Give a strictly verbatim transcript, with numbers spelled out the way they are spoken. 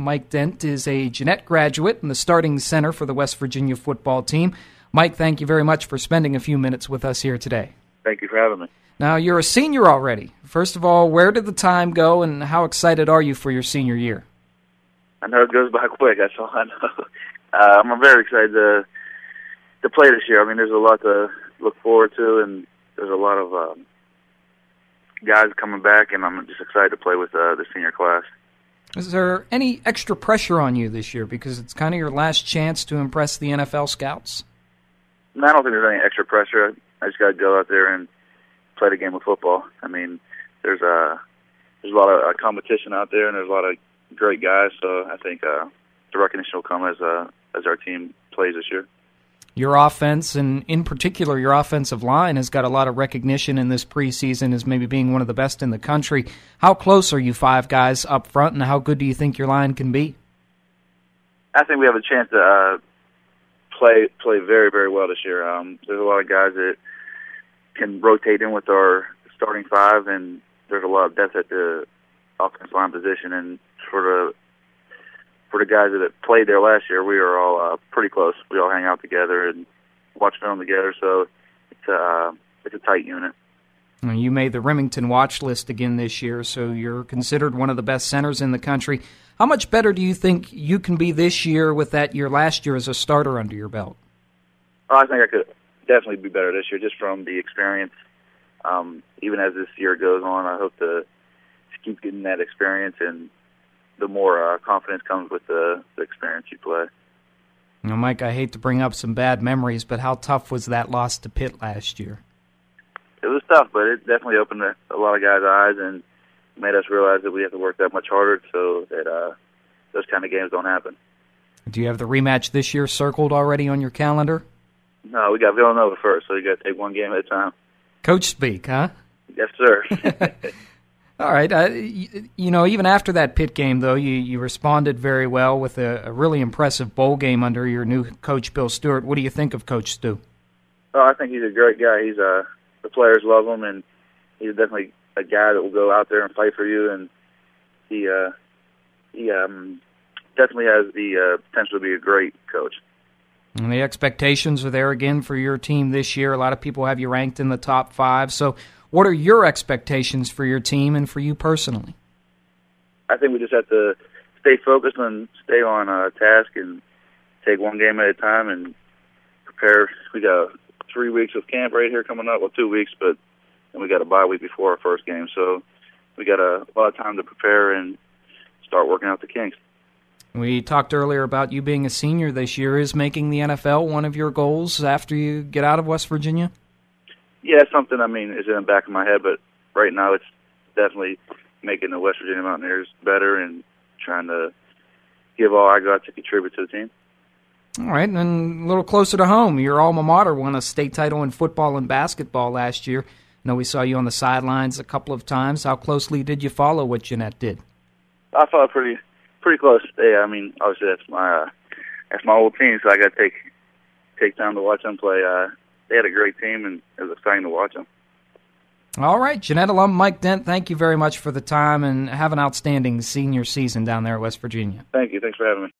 Mike Dent is a Jeannette graduate and the starting center for the West Virginia football team. Mike, thank you very much for spending a few minutes with us here today. Thank you for having me. Now, you're a senior already. First of all, where did the time go, and how excited are you for your senior year? I know it goes by quick. That's all I know. Uh, I'm very excited to to play this year. I mean, there's a lot to look forward to, and there's a lot of um, guys coming back, and I'm just excited to play with uh, the senior class. Is there any extra pressure on you this year because it's kind of your last chance to impress the N F L scouts? No, I don't think there's any extra pressure. I just got to go out there and play the game of football. I mean, there's a there's a lot of uh, competition out there, and there's a lot of great guys. So I think uh, the recognition will come as uh, as our team plays this year. Your offense, and in particular your offensive line, has got a lot of recognition in this preseason as maybe being one of the best in the country. How close are you five guys up front, and how good do you think your line can be? I think we have a chance to uh, play play very, very well this year. Um, there's a lot of guys that can rotate in with our starting five, and there's a lot of depth at the offensive line position. And for the for the guys that have played there last year, we are all uh, pretty close. We all hang out together and watch film together, so it's, uh, it's a tight unit. You made the Remington watch list again this year, so you're considered one of the best centers in the country. How much better do you think you can be this year with that year last year as a starter under your belt? Oh, I think I could definitely be better this year just from the experience. Um, even as this year goes on, I hope to keep getting that experience, and the more uh, confidence comes with the, the experience you play. You know, Mike, I hate to bring up some bad memories, but how tough was that loss to Pitt last year? It was tough, but it definitely opened a lot of guys' eyes and made us realize that we have to work that much harder so that uh, those kind of games don't happen. Do you have the rematch this year circled already on your calendar? No, we got Villanova first, so you got to take one game at a time. Coach speak, huh? Yes, sir. All right. Uh, you, you know, even after that Pitt game, though, you, you responded very well with a, a really impressive bowl game under your new coach, Bill Stewart. What do you think of Coach Stu? Oh, I think he's a great guy. He's uh, the players love him, and he's definitely a guy that will go out there and fight for you. And he uh, he um, definitely has the uh, potential to be a great coach. And the expectations are there again for your team this year. A lot of people have you ranked in the top five. So what are your expectations for your team and for you personally? I think we just have to stay focused and stay on uh, task and take one game at a time and prepare. We got three weeks of camp right here coming up, well, two weeks, but then we got a bye week before our first game. So we got a lot of time to prepare and start working out the kinks. We talked earlier about you being a senior this year. Is making the N F L one of your goals after you get out of West Virginia? Yeah, it's something, I mean, is in the back of my head, but right now it's definitely making the West Virginia Mountaineers better and trying to give all I got to contribute to the team. All right, and a little closer to home, your alma mater won a state title in football and basketball last year. I know we saw you on the sidelines a couple of times. How closely did you follow what Jeannette did? I followed pretty pretty close. Yeah, I mean, obviously that's my uh, that's my old team, so I got to take take time to watch them play. Uh, they had a great team, and it was exciting to watch them. All right, Jeannette alum Mike Dent, thank you very much for the time, and have an outstanding senior season down there at West Virginia. Thank you. Thanks for having me.